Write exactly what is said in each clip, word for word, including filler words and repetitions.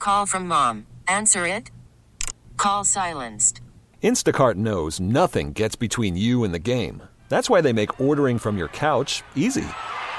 Call from mom. Answer it. Call silenced. Instacart knows nothing gets between you and the game. That's why they make ordering from your couch easy.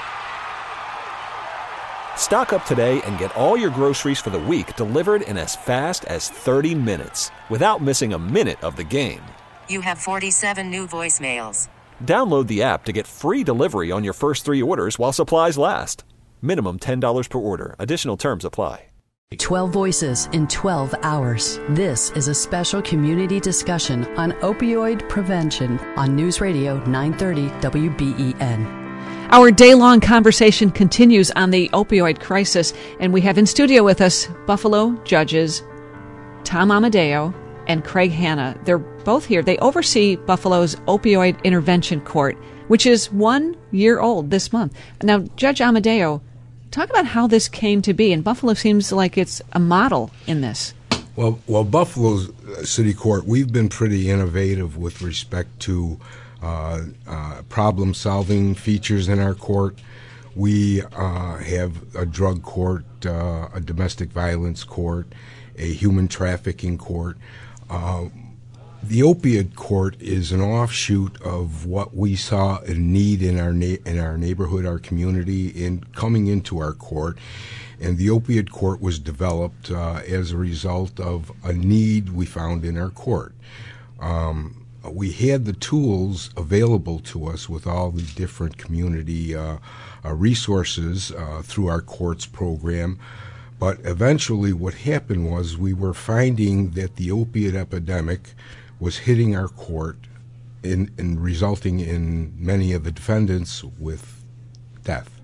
Stock up today and get all your groceries for the week delivered in as fast as thirty minutes without missing a minute of the game. You have forty-seven new voicemails. Download the app to get free delivery on your first three orders while supplies last. Minimum ten dollars per order. Additional terms apply. twelve voices in twelve hours. This is a special community discussion on opioid prevention on News Radio nine thirty W B E N. Our day-long conversation continues on the opioid crisis, and we have in studio with us Buffalo judges Tom Amadeo and Craig Hanna. They're both here. They oversee Buffalo's Opioid Intervention Court, which is one year old this month. Now, Judge Amadeo, talk about how this came to be, and Buffalo seems like it's a model in this. Well, well, Buffalo's City Court, we've been pretty innovative with respect to uh, uh, problem-solving features in our court. We uh, have a drug court, uh, a domestic violence court, a human trafficking court. Uh, the opiate court is an offshoot of what we saw a need in our na- in our neighborhood, our community, in coming into our court. And the opiate court was developed uh, as a result of a need we found in our court. Um, we had the tools available to us with all the different community uh, uh, resources uh, through our courts program. But eventually what happened was we were finding that the opiate epidemic was hitting our court and, and resulting in many of the defendants with death.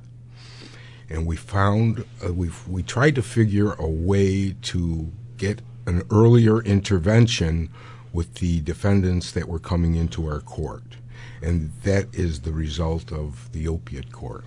And we found, uh, we we tried to figure a way to get an earlier intervention with the defendants that were coming into our court. And that is the result of the opiate court.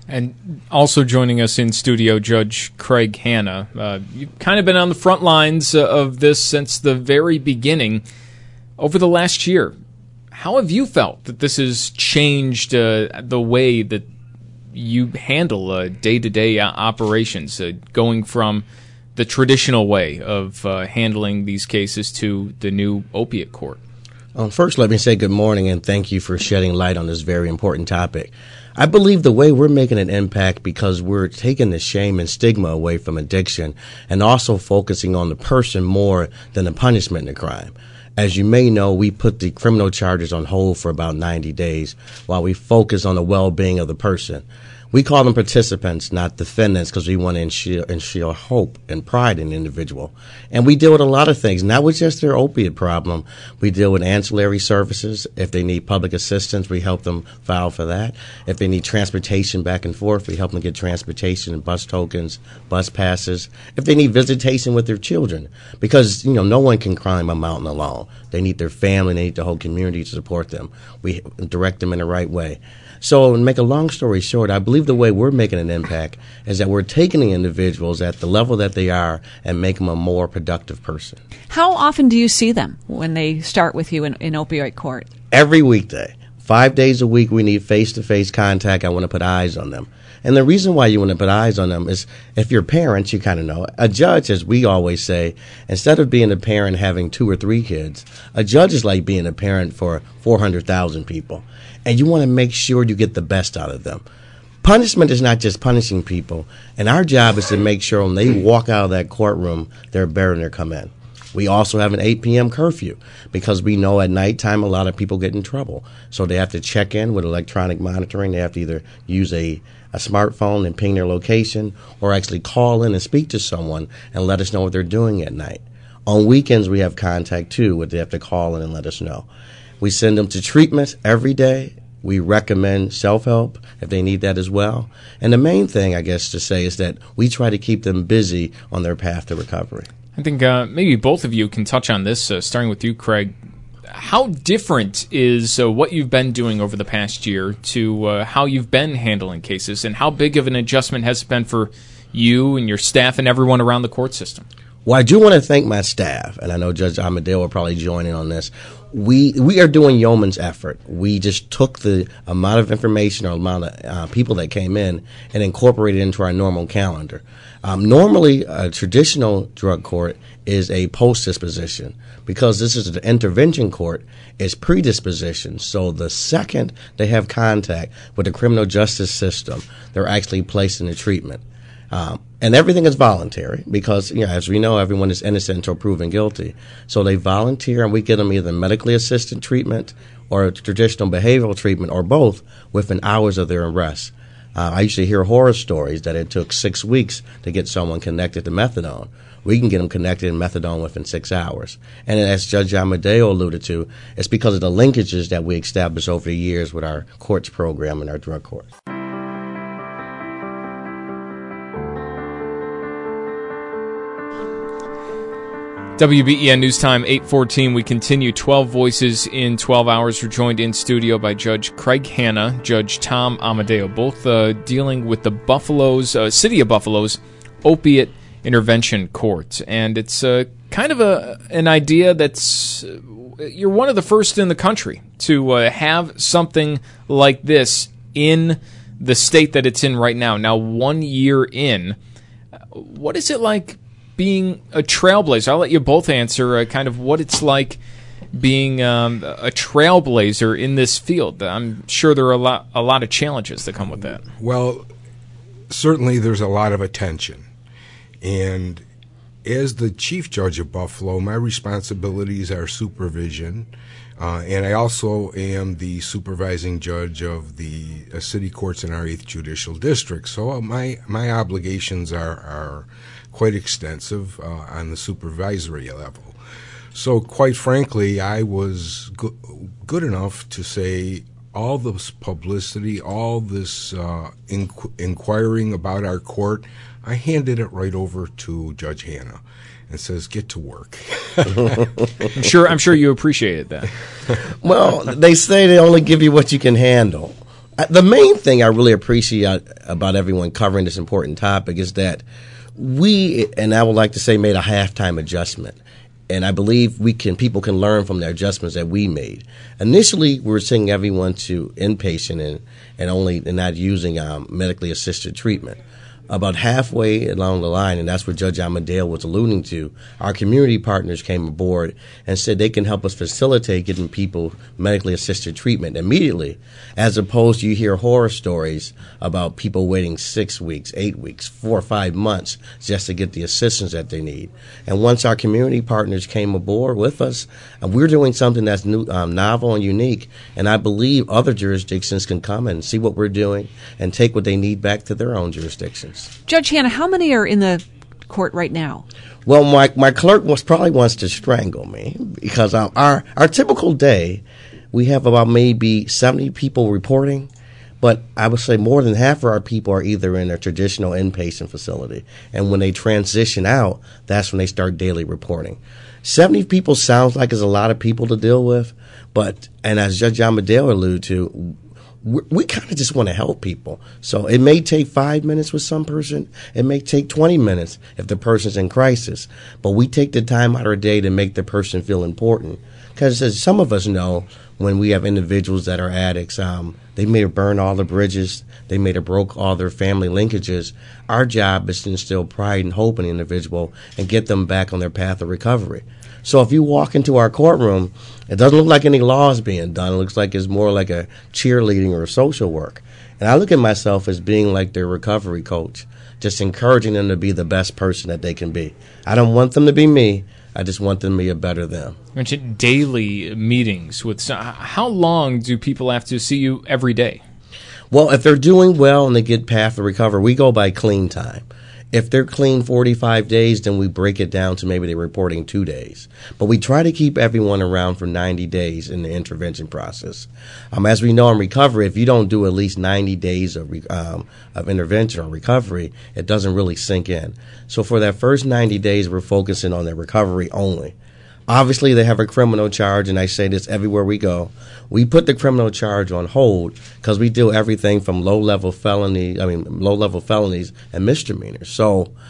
And also joining us in studio, Judge Craig Hanna. Uh, you've kind of been on the front lines uh, of this since the very beginning. Over the last year, how have you felt that this has changed uh, the way that you handle uh, day-to-day uh, operations, uh, going from the traditional way of uh, handling these cases to the new opiate court? Um, first, let me say good morning and thank you for shedding light on this very important topic. I believe the way we're making an impact because we're taking the shame and stigma away from addiction and also focusing on the person more than the punishment in the crime. As you may know, we put the criminal charges on hold for about ninety days while we focus on the well-being of the person. We call them participants, not defendants, because we want to ensure, ensure hope and pride in the individual. And we deal with a lot of things, not with just their opiate problem. We deal with ancillary services. If they need public assistance, we help them file for that. If they need transportation back and forth, we help them get transportation and bus tokens, bus passes. If they need visitation with their children, because, you know, no one can climb a mountain alone. They need their family, they need the whole community to support them. We direct them in the right way. So, to make a long story short, I believe the way we're making an impact is that we're taking the individuals at the level that they are and make them a more productive person. How often do you see them when they start with you in, in opioid court? Every weekday. Five days a week, we need face-to-face contact. I want to put eyes on them. And the reason why you want to put eyes on them is if you're parents, you kind of know. A judge, as we always say, instead of being a parent having two or three kids, a judge is like being a parent for four hundred thousand people. And you want to make sure you get the best out of them. Punishment is not just punishing people. And our job is to make sure when they walk out of that courtroom, they're better than they come in. We also have an eight p.m. curfew because we know at nighttime a lot of people get in trouble. So they have to check in with electronic monitoring. They have to either use a, a smartphone and ping their location or actually call in and speak to someone and let us know what they're doing at night. On weekends, we have contact, too, where they have to call in and let us know. We send them to treatment every day. We recommend self-help if they need that as well. And the main thing, I guess, to say is that we try to keep them busy on their path to recovery. I think uh, maybe both of you can touch on this, uh, starting with you, Craig. How different is uh, what you've been doing over the past year to uh, how you've been handling cases, and how big of an adjustment has it been for you and your staff and everyone around the court system? Well, I do want to thank my staff, and I know Judge Amadeo will probably join in on this. we we are doing yeoman's effort. We just took the amount of information or amount of uh, people that came in and incorporated it into our normal calendar. Um, normally, a traditional drug court is a post-disposition. Because this is an intervention court, it's predisposition. So the second they have contact with the criminal justice system, they're actually placed into treatment. Um, and everything is voluntary because, you know, as we know, everyone is innocent until proven guilty. So they volunteer, and we get them either medically assisted treatment or traditional behavioral treatment or both within hours of their arrest. Uh, I used to hear horror stories that it took six weeks to get someone connected to methadone. We can get them connected in methadone within six hours. And as Judge Amadeo alluded to, it's because of the linkages that we established over the years with our courts program and our drug courts. W B E N News Time, eight fourteen. We continue twelve Voices in twelve hours. We're joined in studio by Judge Craig Hanna, Judge Tom Amadeo, both uh, dealing with the Buffalo's, uh, City of Buffalo's Opiate Intervention Court. And it's uh, kind of a an idea that's, uh, you're one of the first in the country to uh, have something like this in the state that it's in right now. Now, one year in, what is it like being a trailblazer? I'll let you both answer uh, kind of what it's like being um, a trailblazer in this field. I'm sure there are a lot, a lot of challenges that come with that. Well, certainly there's a lot of attention. And as the Chief Judge of Buffalo, my responsibilities are supervision. Uh, and I also am the supervising judge of the uh, city courts in our eighth Judicial District. So uh, my, my obligations are, are quite extensive uh, on the supervisory level. So quite frankly, I was go- good enough to say all this publicity, all this uh, inqu- inquiring about our court, I handed it right over to Judge Hanna and says, get to work. I'm sure I'm sure you appreciated that. Well, they say they only give you what you can handle. The main thing I really appreciate about everyone covering this important topic is that we, and I would like to say, made a halftime adjustment. And I believe we can people can learn from the adjustments that we made. Initially, we were sending everyone to inpatient and, and only and not using um, medically assisted treatment. About halfway along the line, and that's what Judge Amadeo was alluding to, our community partners came aboard and said they can help us facilitate getting people medically assisted treatment immediately, as opposed to you hear horror stories about people waiting six weeks, eight weeks, four or five months just to get the assistance that they need. And once our community partners came aboard with us, and we're doing something that's new, um, novel and unique, and I believe other jurisdictions can come and see what we're doing and take what they need back to their own jurisdictions. Judge Hanna, how many are in the court right now? Well, my my clerk was probably wants to strangle me because um, our our typical day, we have about maybe seventy people reporting, but I would say more than half of our people are either in a traditional inpatient facility, and when they transition out, that's when they start daily reporting. seventy people sounds like it's a lot of people to deal with, but and as Judge Amadeo alluded to, we, we kind of just want to help people. So it may take five minutes with some person. It may take twenty minutes if the person's in crisis. But we take the time out of our day to make the person feel important. Because as some of us know, when we have individuals that are addicts, um, they may have burned all the bridges. They may have broke all their family linkages. Our job is to instill pride and hope in the individual and get them back on their path of recovery. So if you walk into our courtroom, it doesn't look like any law is being done. It looks like it's more like a cheerleading or social work. And I look at myself as being like their recovery coach, just encouraging them to be the best person that they can be. I don't want them to be me. I just want them to be a better them. You mentioned daily meetings. With how long do people have to see you every day? Well, if they're doing well and they get path to recover, we go by clean time. If they're clean forty-five days, then we break it down to maybe they're reporting two days. But we try to keep everyone around for ninety days in the intervention process. Um, as we know in recovery, if you don't do at least ninety days of, um, of intervention or recovery, it doesn't really sink in. So for that first ninety days, we're focusing on their recovery only. Obviously, they have a criminal charge, and I say this everywhere we go. We put the criminal charge on hold because we do everything from low-level felony, I mean, low-level felonies and misdemeanors. So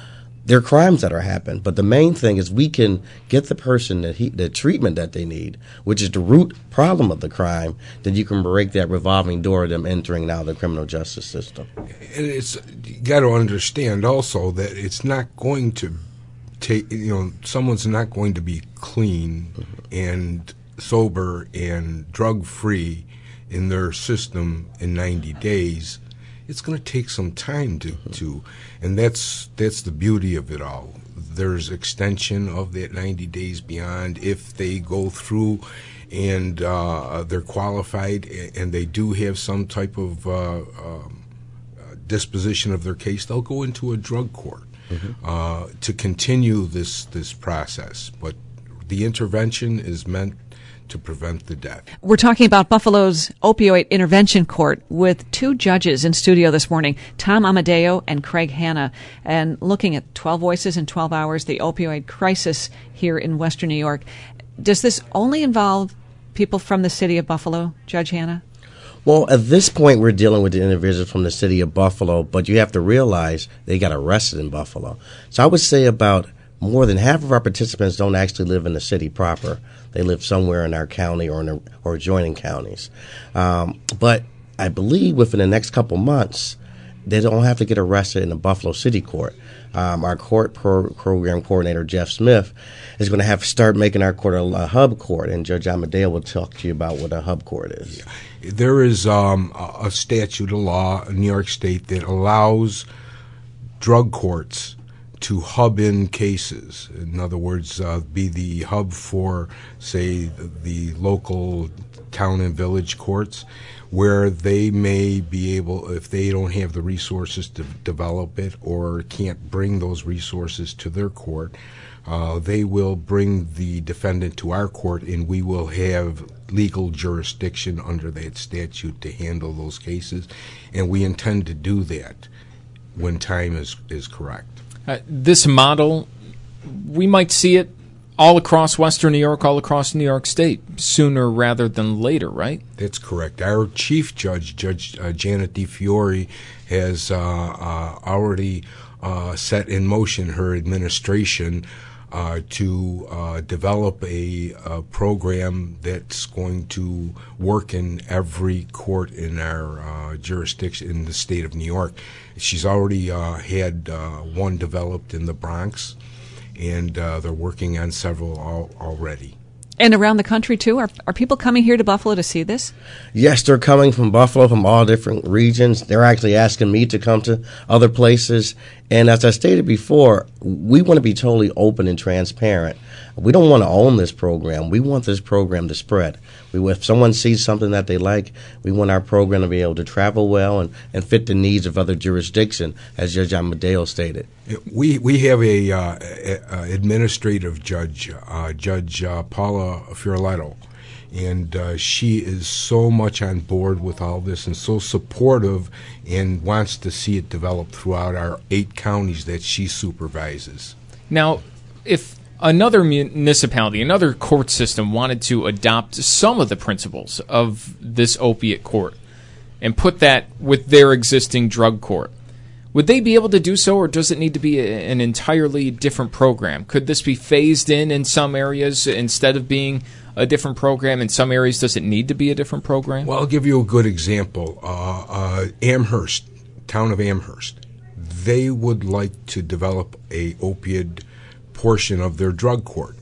there are crimes that are happening. But the main thing is we can get the person that he, the treatment that they need, which is the root problem of the crime, then you can break that revolving door of them entering now the criminal justice system. And it's, you got to understand also that it's not going to take, you know, someone's not going to be clean mm-hmm. and sober and drug-free in their system in ninety days. It's going to take some time to, mm-hmm. to, and that's that's the beauty of it all. There's extension of that ninety days beyond if they go through and uh, they're qualified and they do have some type of uh, um, disposition of their case, they'll go into a drug court mm-hmm. uh, to continue this this process. But the intervention is meant to prevent the death. We're talking about Buffalo's Opioid Intervention Court with two judges in studio this morning, Tom Amadeo and Craig Hanna, and looking at twelve Voices in twelve hours, the opioid crisis here in Western New York. Does this only involve people from the city of Buffalo, Judge Hanna? Well, at this point, we're dealing with the individuals from the city of Buffalo, but you have to realize they got arrested in Buffalo. So I would say about more than half of our participants don't actually live in the city proper. They live somewhere in our county or in a, or adjoining counties. Um, but I believe within the next couple months, they don't have to get arrested in the Buffalo City Court. Um, our court pro- program coordinator, Jeff Smith, is going to have to start making our court a, a hub court, and Judge Amadeo will talk to you about what a hub court is. Yeah. There is um, a, a statute, a law in New York State that allows drug courts to hub in cases. In other words, uh, be the hub for, say, the, the local town and village courts, where they may be able, if they don't have the resources to develop it or can't bring those resources to their court, uh, they will bring the defendant to our court, and we will have legal jurisdiction under that statute to handle those cases, and we intend to do that when time is, is correct. Uh, this model, we might see it all across Western New York, all across New York State, sooner rather than later, right? That's correct. Our chief judge, Judge uh, Janet DiFiore, has uh, uh, already uh, set in motion her administration uh, to uh, develop a, a program that's going to work in every court in our uh, jurisdiction in the state of New York. She's already uh, had uh, one developed in the Bronx, and uh, they're working on several al- already. And around the country, too? Are are people coming here to Buffalo to see this? Yes, they're coming from Buffalo, from all different regions. They're actually asking me to come to other places. And as I stated before, we want to be totally open and transparent. We don't want to own this program. We want this program to spread. We, if someone sees something that they like, we want our program to be able to travel well and, and fit the needs of other jurisdictions, as Judge Amadeo stated. We we have a, uh, a, a administrative judge, uh, Judge uh, Paula Fioretto, and uh, she is so much on board with all this and so supportive and wants to see it develop throughout our eight counties that she supervises. Now, if another municipality, another court system wanted to adopt some of the principles of this opiate court and put that with their existing drug court, would they be able to do so, or does it need to be a, an entirely different program? Could this be phased in in some areas instead of being a different program? In some areas, does it need to be a different program? Well, I'll give you a good example. Uh, uh, Amherst, town of Amherst, they would like to develop a opiate portion of their drug court.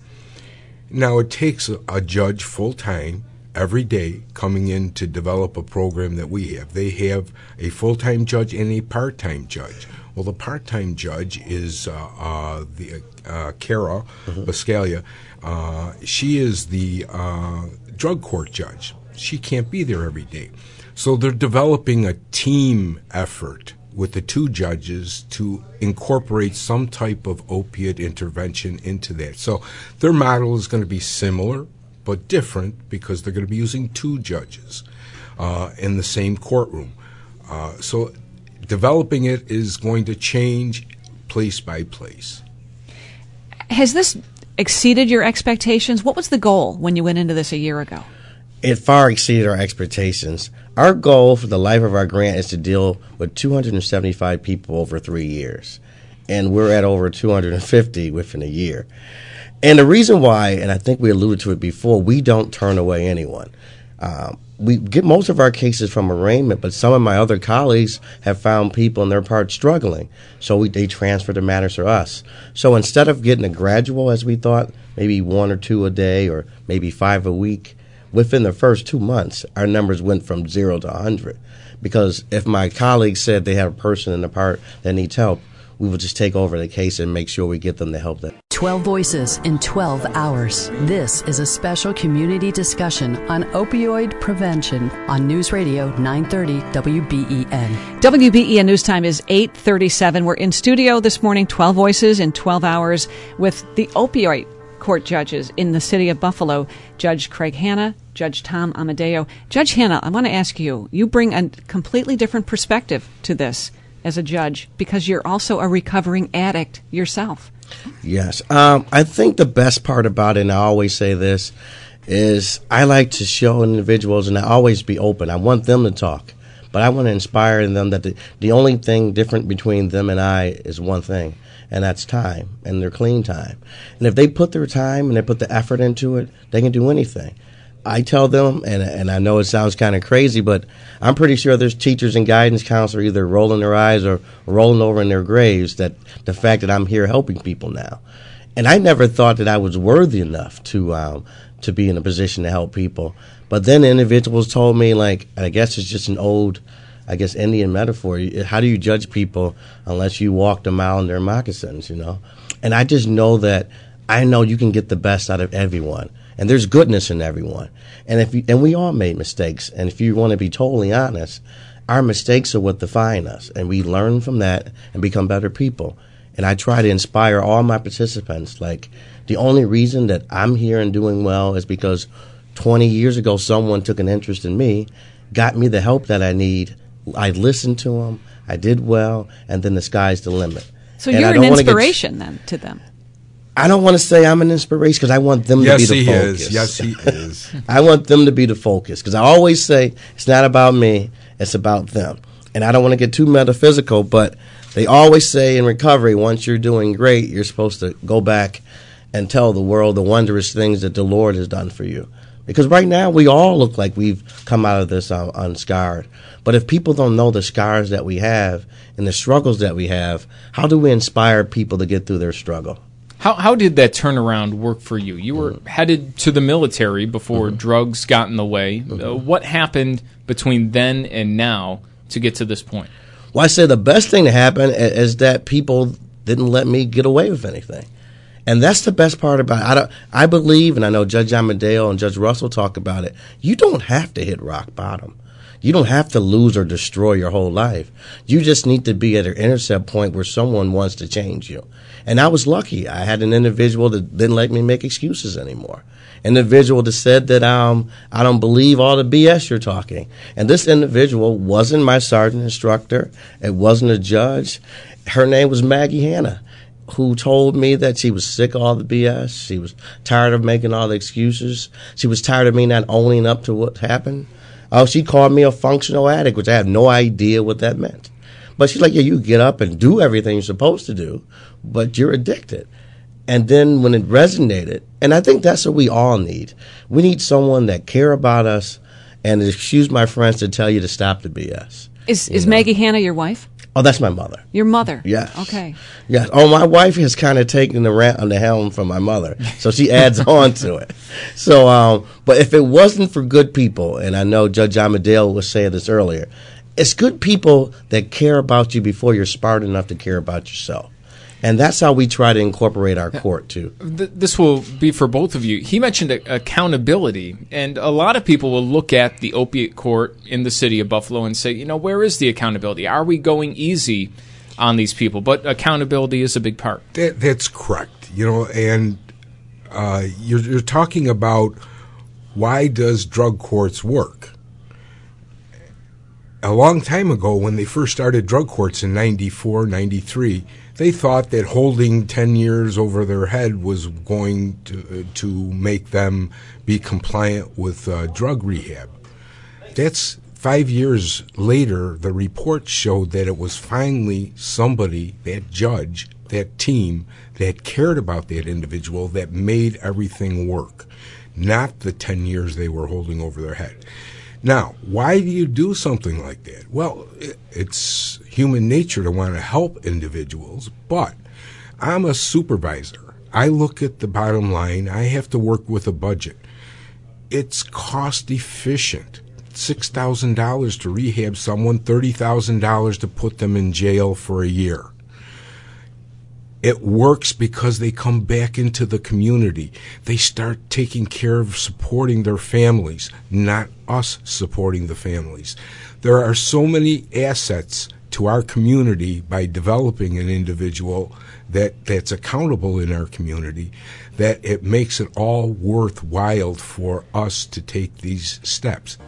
Now, it takes a, a judge full-time every day coming in to develop a program that we have. They have a full-time judge and a part-time judge. Well, the part-time judge is uh, uh, the uh, Cara mm-hmm. Biscaglia. Uh, she is the uh, drug court judge. She can't be there every day. So they're developing a team effort with the two judges to incorporate some type of opiate intervention into that. So their model is going to be similar but different because they're going to be using two judges uh, in the same courtroom. Uh, so developing it is going to change place by place. Has this exceeded your expectations? What was the goal when you went into this a year ago? It far exceeded our expectations. Our goal for the life of our grant is to deal with two hundred seventy-five people over three years. and we're at over two hundred fifty within a year. And the reason why, and I think we alluded to it before, we don't turn away anyone. Um, we get most of our cases from arraignment, but some of my other colleagues have found people in their part struggling, so we, they transfer the matters to us. So instead of getting a gradual, as we thought, maybe one or two a day or maybe five a week, within the first two months, our numbers went from zero to one hundred. Because if my colleagues said they have a person in the part that needs help, we would just take over the case and make sure we get them the help that. twelve voices in twelve hours. This is a special community discussion on opioid prevention on News Radio nine thirty W B E N. W B E N News Time is eight thirty-seven. We're in studio this morning, twelve voices in twelve hours, with the opioid court judges in the city of Buffalo, Judge Craig Hanna, Judge Tom Amadeo. Judge Hanna, I want to ask you, you bring a completely different perspective to this as a judge, because you're also a recovering addict yourself. Yes. Um, I think the best part about it, and I always say this, is I like to show individuals, and I always be open. I want them to talk, but I want to inspire them that the, the only thing different between them and I is one thing, and that's time, and their clean time. And if they put their time and they put the effort into it, they can do anything. I tell them, and and I know it sounds kind of crazy, but I'm pretty sure there's teachers and guidance counselors either rolling their eyes or rolling over in their graves that the fact that I'm here helping people now. And I never thought that I was worthy enough to um, to be in a position to help people. But then individuals told me, like, I guess it's just an old, I guess, Indian metaphor. How do you judge people unless you walk a mile in their moccasins, you know? And I just know that I know you can get the best out of everyone. And there's goodness in everyone. And if you, and we all made mistakes. And if you want to be totally honest, our mistakes are what define us. And we learn from that and become better people. And I try to inspire all my participants. Like, the only reason that I'm here and doing well is because twenty years ago someone took an interest in me, got me the help that I need. I listened to them. I did well. And then the sky's the limit. So and you're an inspiration get, then to them. I don't want to say I'm an inspiration because I want them yes, to be the he focus. Is. Yes, he is. I want them to be the focus because I always say it's not about me, it's about them. And I don't want to get too metaphysical, but they always say in recovery, once you're doing great, you're supposed to go back and tell the world the wondrous things that the Lord has done for you. Because right now we all look like we've come out of this uh, unscarred. But if people don't know the scars that we have and the struggles that we have, how do we inspire people to get through their struggle? How how did that turnaround work for you? You were mm-hmm. headed to the military before mm-hmm. drugs got in the way. Mm-hmm. Uh, what happened between then and now to get to this point? Well, I say the best thing to happen is that people didn't let me get away with anything. And that's the best part about it. I, don't, I believe, and I know Judge Amadeo and Judge Russell talk about it, you don't have to hit rock bottom. You don't have to lose or destroy your whole life. You just need to be at an intercept point where someone wants to change you. And I was lucky. I had an individual that didn't let me make excuses anymore. An individual that said that um, I don't believe all the B S you're talking. And this individual wasn't my sergeant instructor. It wasn't a judge. Her name was Maggie Hanna, who told me that she was sick of all the B S. She was tired of making all the excuses. She was tired of me not owning up to what happened. Oh, she called me a functional addict, which I have no idea what that meant. But she's like, yeah, you get up and do everything you're supposed to do, but you're addicted. And then when it resonated, and I think that's what we all need. We need someone that care about us and, excuse my friends, to tell you to stop the B S. Is is know? Maggie Hanna your wife? Oh, that's my mother. Your mother? Yes. Okay. Yes. Oh, my wife has kind of taken the ra- on the helm from my mother, so she adds on to it. So, um, but if it wasn't for good people, and I know Judge Amadeo was saying this earlier, it's good people that care about you before you're smart enough to care about yourself. And that's how we try to incorporate our court, too. This will be for both of you. He mentioned accountability, and a lot of people will look at the opiate court in the city of Buffalo and say, you know, where is the accountability? Are we going easy on these people? But accountability is a big part. That, that's correct. You know, and uh, you're, you're talking about why does drug courts work? A long time ago, when they first started drug courts in ninety-four, ninety-three, they thought that holding ten years over their head was going to, to make them be compliant with uh, drug rehab. That's five years later, the report showed that it was finally somebody, that judge, that team that cared about that individual, that made everything work, not the ten years they were holding over their head. Now, why do you do something like that? Well, it's human nature to want to help individuals, but I'm a supervisor. I look at the bottom line. I have to work with a budget. It's cost efficient. six thousand dollars to rehab someone, thirty thousand dollars to put them in jail for a year. It works because they come back into the community. They start taking care of supporting their families, not us supporting the families. There are so many assets to our community by developing an individual that, that's accountable in our community that it makes it all worthwhile for us to take these steps.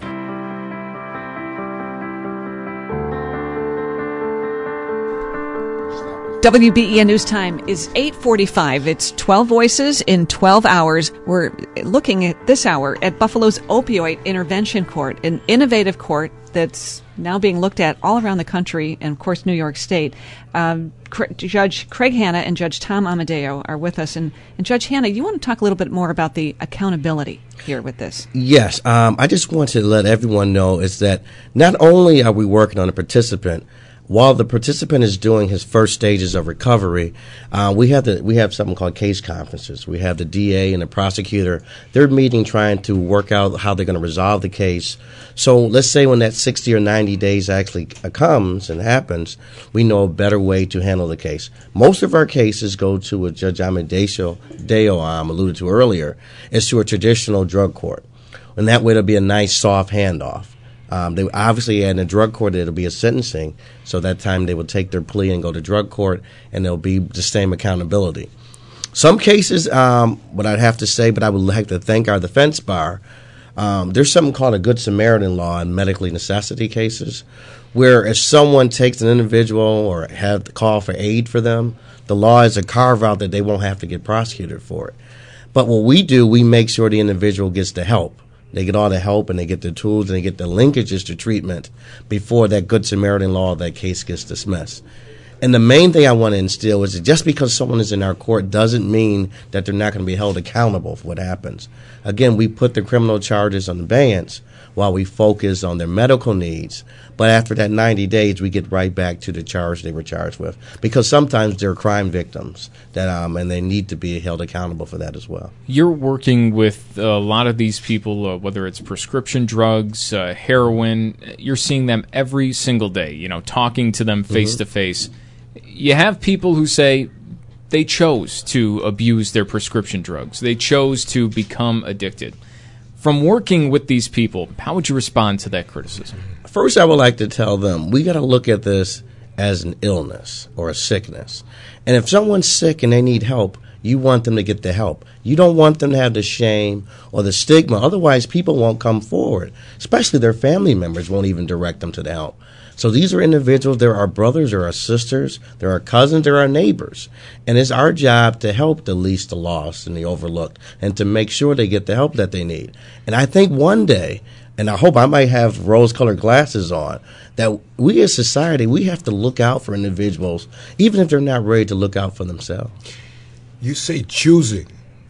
W B E N News Time is eight forty-five. It's twelve voices in twelve hours. We're looking at this hour at Buffalo's Opioid Intervention Court, an innovative court that's now being looked at all around the country and, of course, New York State. Um, Judge Craig Hanna and Judge Tom Amadeo are with us. And, and Judge Hanna, you want to talk a little bit more about the accountability here with this? Yes. Um, I just want to let everyone know is that not only are we working on a participant, while the participant is doing his first stages of recovery, uh, we have the we have something called case conferences. We have the D A and the prosecutor. They're meeting trying to work out how they're going to resolve the case. So let's say when that sixty or ninety days actually comes and happens, we know a better way to handle the case. Most of our cases go to what Judge Amadeo Deo, um, alluded to earlier, is to a traditional drug court. And that way it'll be a nice soft handoff. Um, they obviously, in a drug court, it'll be a sentencing. So that time they will take their plea and go to drug court, and there'll be the same accountability. Some cases, um, what I'd have to say, but I would like to thank our defense bar, um, there's something called a Good Samaritan law in medically necessity cases, where if someone takes an individual or have to call for aid for them, the law is a carve-out that they won't have to get prosecuted for it. But what we do, we make sure the individual gets the help. They get all the help and they get the tools and they get the linkages to treatment before that Good Samaritan law, that case gets dismissed. And the main thing I want to instill is that just because someone is in our court doesn't mean that they're not going to be held accountable for what happens. Again, we put the criminal charges on abeyance while we focus on their medical needs. But after that ninety days, we get right back to the charge they were charged with. Because sometimes they're crime victims, that um, and they need to be held accountable for that as well. You're working with a lot of these people, uh, whether it's prescription drugs, uh, heroin. You're seeing them every single day, you know, talking to them face to face. You have people who say they chose to abuse their prescription drugs. They chose to become addicted. From working with these people, how would you respond to that criticism? First, I would like to tell them we got to look at this as an illness or a sickness. And if someone's sick and they need help, you want them to get the help. You don't want them to have the shame or the stigma. Otherwise, people won't come forward, especially their family members won't even direct them to the help. So these are individuals. There are brothers, there are sisters, there are cousins, there are neighbors. And it's our job to help the least, the lost, and the overlooked, and to make sure they get the help that they need. And I think one day, and I hope I might have rose-colored glasses on, that we as society, we have to look out for individuals, even if they're not ready to look out for themselves. You say choosing.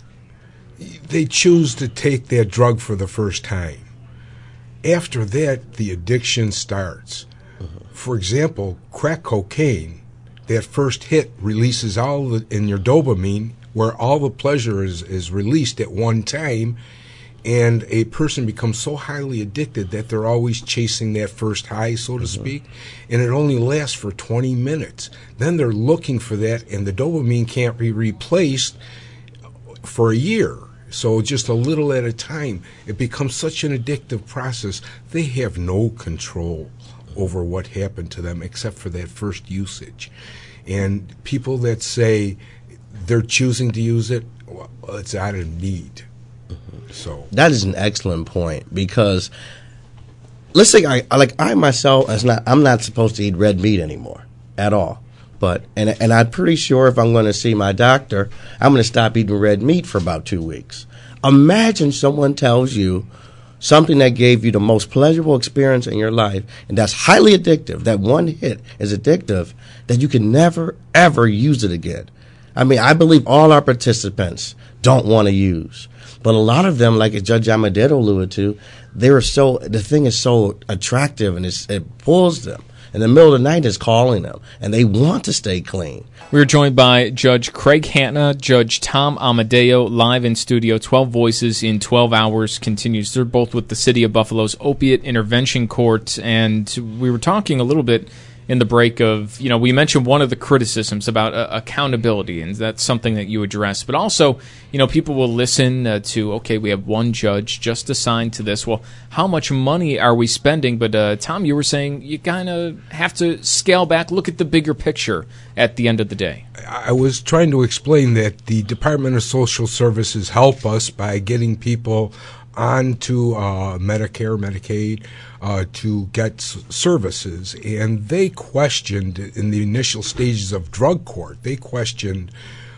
They choose to take that drug for the first time. After that, the addiction starts. For example, crack cocaine, that first hit releases all the, in your dopamine, where all the pleasure is, is released at one time, and a person becomes so highly addicted that they're always chasing that first high, so to mm-hmm. speak, and it only lasts for twenty minutes. Then they're looking for that, and the dopamine can't be replaced for a year. So just a little at a time, it becomes such an addictive process, they have no control over what happened to them except for that first usage. And people that say they're choosing to use it, well, it's out of need. Mm-hmm. So that is an excellent point, because let's say I like I myself is not I'm not supposed to eat red meat anymore at all. But and and I'm pretty sure if I'm going to see my doctor, I'm going to stop eating red meat for about two weeks. Imagine someone tells you something that gave you the most pleasurable experience in your life, and that's highly addictive, that one hit is addictive, that you can never, ever use it again. I mean, I believe all our participants don't want to use. But a lot of them, like Judge Amadeo alluded to, they were so, the thing is so attractive and it's, it pulls them. In the middle of the night, it's calling them, and they want to stay clean. We are joined by Judge Craig Hanna, Judge Tom Amadeo, live in studio. twelve Voices in twelve Hours continues. They're both with the City of Buffalo's Opiate Intervention Court, and we were talking a little bit in the break of, you know, we mentioned one of the criticisms about uh, accountability, and that's something that you address. But also, you know, people will listen uh, to, okay, we have one judge just assigned to this. Well, how much money are we spending? But, uh, Tom, you were saying you kind of have to scale back, look at the bigger picture at the end of the day. I was trying to explain that the Department of Social Services help us by getting people onto uh, Medicare, Medicaid, uh, to get s- services. And they questioned, in the initial stages of drug court, they questioned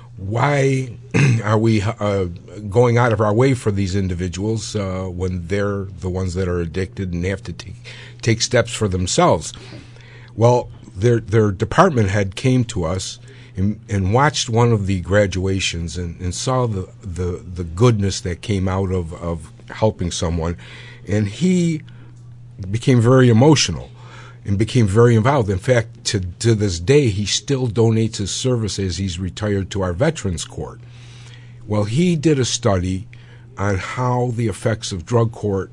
why are we uh, going out of our way for these individuals uh, when they're the ones that are addicted and have to take, take steps for themselves. Well, their their department head came to us and, and watched one of the graduations and, and saw the, the, the goodness that came out of, of helping someone, and he became very emotional and became very involved. In fact, to, to this day, he still donates his services. He's retired to our Veterans Court. Well, he did a study on how the effects of drug court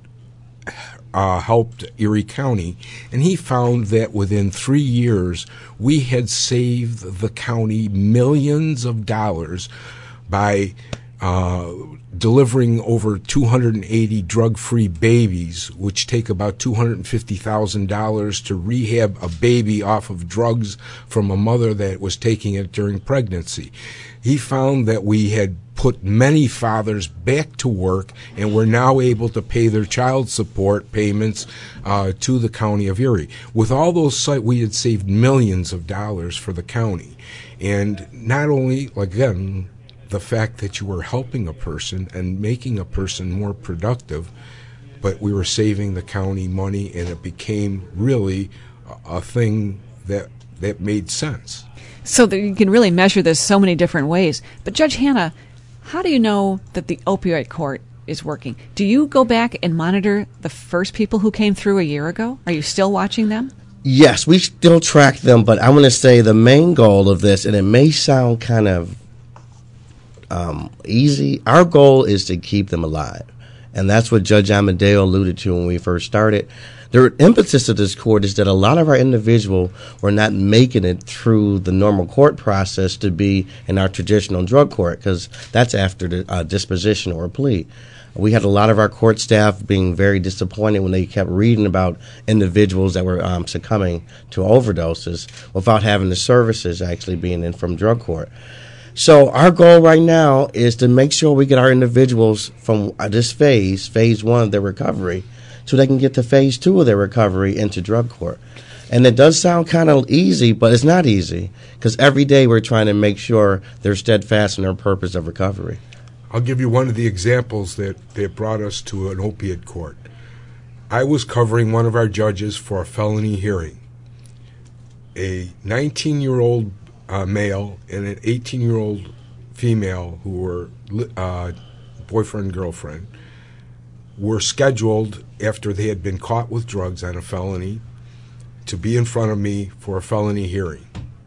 uh, helped Erie County, and he found that within three years, we had saved the county millions of dollars by uh, delivering over two hundred eighty drug-free babies, which take about two hundred fifty thousand dollars to rehab a baby off of drugs from a mother that was taking it during pregnancy. He found that we had put many fathers back to work, and we're now able to pay their child support payments uh, to the county of Erie. With all those sites, we had saved millions of dollars for the county. And not only, again, the fact that you were helping a person and making a person more productive, but we were saving the county money, and it became really a, a thing that that made sense. So that you can really measure this so many different ways. But Judge Hanna, how do you know that the opioid court is working? Do you go back and monitor the first people who came through a year ago? Are you still watching them? Yes, we still track them, but I'm going to say the main goal of this, and it may sound kind of um, easy, our goal is to keep them alive. And that's what Judge Amadeo alluded to when we first started. The impetus of this court is that a lot of our individuals were not making it through the normal court process to be in our traditional drug court, because that's after the uh, disposition or plea. We had a lot of our court staff being very disappointed when they kept reading about individuals that were um, succumbing to overdoses without having the services actually being in from drug court. So our goal right now is to make sure we get our individuals from this phase, phase one of their recovery, so they can get to phase two of their recovery into drug court. And it does sound kind of easy, but it's not easy, because every day we're trying to make sure they're steadfast in their purpose of recovery. I'll give you one of the examples that, that brought us to an opiate court. I was covering one of our judges for a felony hearing. A nineteen-year-old uh, male and an eighteen-year-old female who were uh, boyfriend and girlfriend were scheduled, after they had been caught with drugs on a felony, to be in front of me for a felony hearing.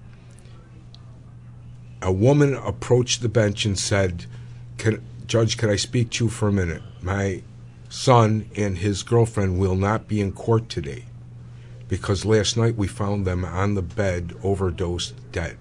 A woman approached the bench and said, Can, Judge, can I speak to you for a minute? My son and his girlfriend will not be in court today because last night we found them on the bed, overdosed, dead.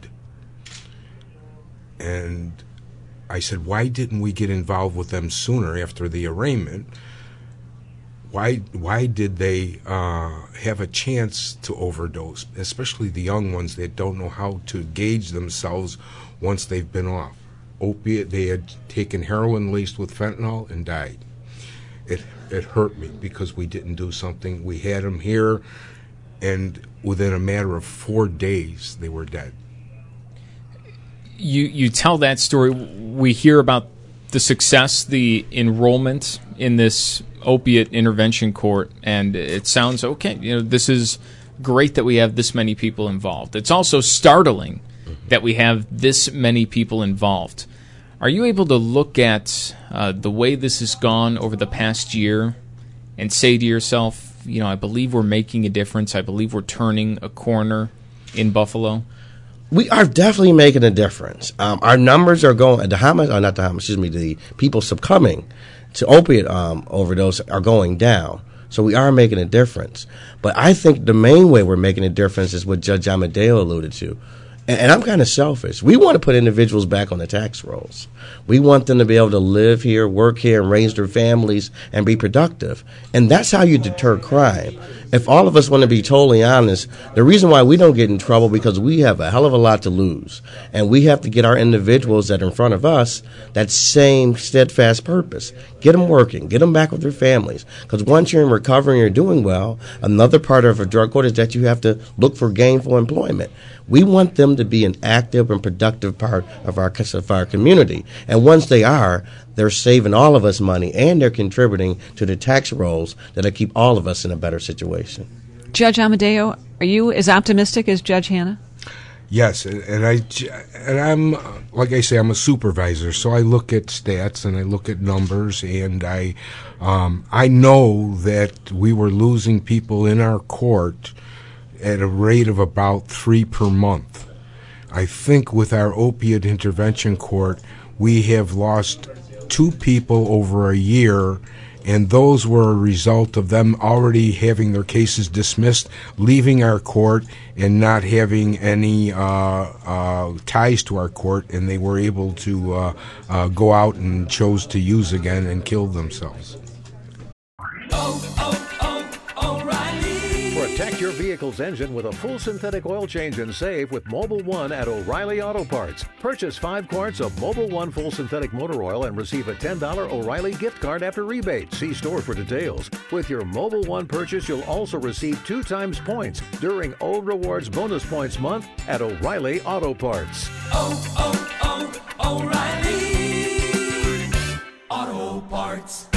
And I said, why didn't we get involved with them sooner after the arraignment? Why why did they uh, have a chance to overdose, especially the young ones that don't know how to gauge themselves once they've been off? Opiate, they had taken heroin laced with fentanyl and died. It it hurt me because we didn't do something. We had them here, and within a matter of four days, they were dead. You you tell that story. We hear about the success, the enrollment in this opiate intervention court, and it sounds okay. You know, this is great that we have this many people involved. It's also startling that we have this many people involved. Are you able to look at uh, the way this has gone over the past year and say to yourself, you know, I believe we're making a difference. I believe we're turning a corner in Buffalo? We are definitely making a difference. Um, our numbers are going, the homicide, or not the homicide, excuse me, the people succumbing to opiate um, overdose are going down. So we are making a difference. But I think the main way we're making a difference is what Judge Amadeo alluded to. And, and I'm kind of selfish. We want to put individuals back on the tax rolls. We want them to be able to live here, work here, and raise their families and be productive. And that's how you deter crime. If all of us want to be totally honest, the reason why we don't get in trouble because we have a hell of a lot to lose. And we have to get our individuals that are in front of us that same steadfast purpose. Get them working. Get them back with their families. Because once you're in recovery and you're doing well, another part of a drug court is that you have to look for gainful employment. We want them to be an active and productive part of our, of our community. And once they are, they're saving all of us money, and they're contributing to the tax rolls that'll keep all of us in a better situation. Judge Amadeo, are you as optimistic as Judge Hanna? Yes, and I and I'm like I say, I'm a supervisor, so I look at stats and I look at numbers, and I um, I know that we were losing people in our court at a rate of about three per month. I think with our opiate intervention court, we have lost two people over a year, and those were a result of them already having their cases dismissed, leaving our court, and not having any uh, uh, ties to our court, and they were able to uh, uh, go out and chose to use again and kill themselves. Oh, oh, oh, O'Reilly. Protect your vehicle's engine with a full synthetic oil change and save with Mobil one at O'Reilly Auto Parts. Purchase five quarts of Mobil one full synthetic motor oil and receive a ten dollars O'Reilly gift card after rebate. See store for details. With your Mobil one purchase, you'll also receive two times points during O Rewards Bonus Points Month at O'Reilly Auto Parts. Oh, oh, oh, O'Reilly Auto Parts.